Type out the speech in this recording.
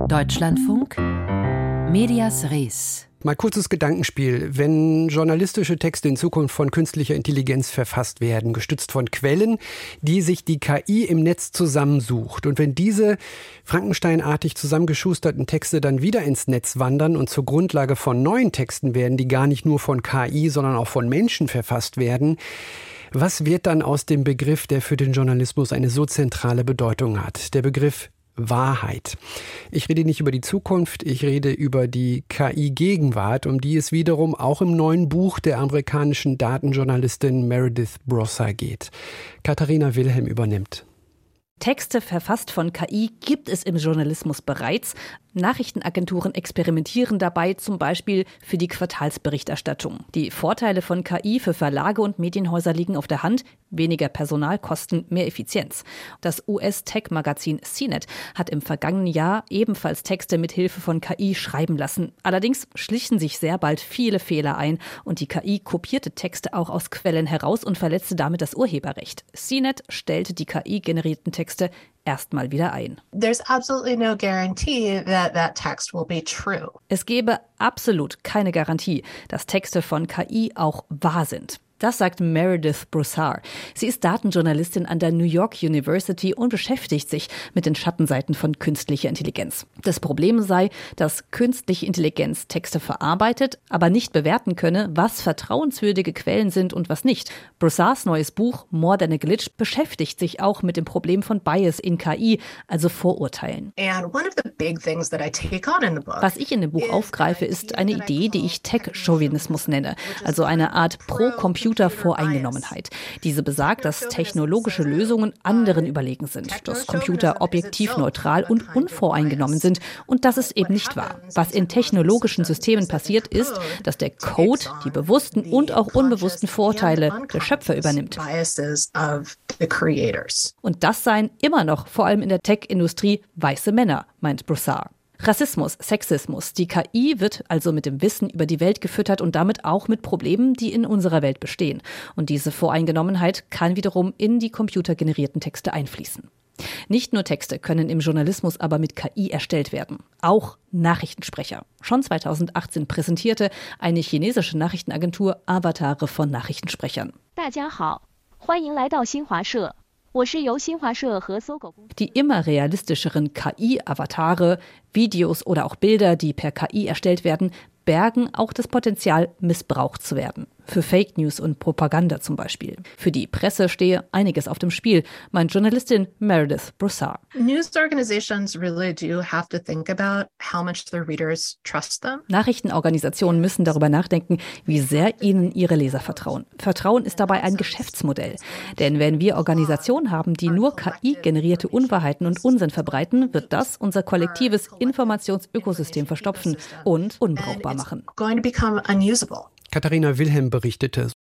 Deutschlandfunk, Medias Res. Mal kurzes Gedankenspiel. Wenn journalistische Texte in Zukunft von künstlicher Intelligenz verfasst werden, gestützt von Quellen, die sich die KI im Netz zusammensucht, und wenn diese frankensteinartig zusammengeschusterten Texte dann wieder ins Netz wandern und zur Grundlage von neuen Texten werden, die gar nicht nur von KI, sondern auch von Menschen verfasst werden, was wird dann aus dem Begriff, der für den Journalismus eine so zentrale Bedeutung hat? Der Begriff Wahrheit. Ich rede nicht über die Zukunft, ich rede über die KI-Gegenwart, um die es wiederum auch im neuen Buch der amerikanischen Datenjournalistin Meredith Brosser geht. Katharina Wilhelm übernimmt. Texte verfasst von KI gibt es im Journalismus bereits. Nachrichtenagenturen experimentieren dabei zum Beispiel für die Quartalsberichterstattung. Die Vorteile von KI für Verlage und Medienhäuser liegen auf der Hand. Weniger Personalkosten, mehr Effizienz. Das US-Tech-Magazin CNET hat im vergangenen Jahr ebenfalls Texte mit Hilfe von KI schreiben lassen. Allerdings schlichen sich sehr bald viele Fehler ein und die KI kopierte Texte auch aus Quellen heraus und verletzte damit das Urheberrecht. CNET stellte die KI-generierten Texte erstmal wieder ein. There's absolutely no guarantee that text will be true. Es gebe absolut keine Garantie, dass Texte von KI auch wahr sind. Das sagt Meredith Brosser. Sie ist Datenjournalistin an der New York University und beschäftigt sich mit den Schattenseiten von künstlicher Intelligenz. Das Problem sei, dass künstliche Intelligenz Texte verarbeitet, aber nicht bewerten könne, was vertrauenswürdige Quellen sind und was nicht. Brossars neues Buch More Than a Glitch beschäftigt sich auch mit dem Problem von Bias in KI, also Vorurteilen. Was ich in dem Buch aufgreife, ist eine Idee, die ich Tech-Chauvinismus nenne, also eine Art Pro-Computer-Voreingenommenheit. Diese besagt, dass technologische Lösungen anderen überlegen sind, dass Computer objektiv neutral und unvoreingenommen sind und das ist eben nicht wahr. Was in technologischen Systemen passiert, ist, dass der Code die bewussten und auch unbewussten Vorteile der Schöpfer übernimmt. Und das seien immer noch, vor allem in der Tech-Industrie, weiße Männer, meint Brosser. Rassismus, Sexismus. Die KI wird also mit dem Wissen über die Welt gefüttert und damit auch mit Problemen, die in unserer Welt bestehen. Und diese Voreingenommenheit kann wiederum in die computergenerierten Texte einfließen. Nicht nur Texte können im Journalismus aber mit KI erstellt werden. Auch Nachrichtensprecher. Schon 2018 präsentierte eine chinesische Nachrichtenagentur Avatare von Nachrichtensprechern. Die immer realistischeren KI-Avatare, Videos oder auch Bilder, die per KI erstellt werden, bergen auch das Potenzial, missbraucht zu werden. Für Fake News und Propaganda zum Beispiel. Für die Presse stehe einiges auf dem Spiel, meint Journalistin Meredith Brosser. News organizations really do have to think about how much their readers trust them. Nachrichtenorganisationen müssen darüber nachdenken, wie sehr ihnen ihre Leser vertrauen. Vertrauen ist dabei ein Geschäftsmodell. Denn wenn wir Organisationen haben, die nur KI-generierte Unwahrheiten und Unsinn verbreiten, wird das unser kollektives Informationsökosystem verstopfen und unbrauchbar machen. Katharina Wilhelm berichtete.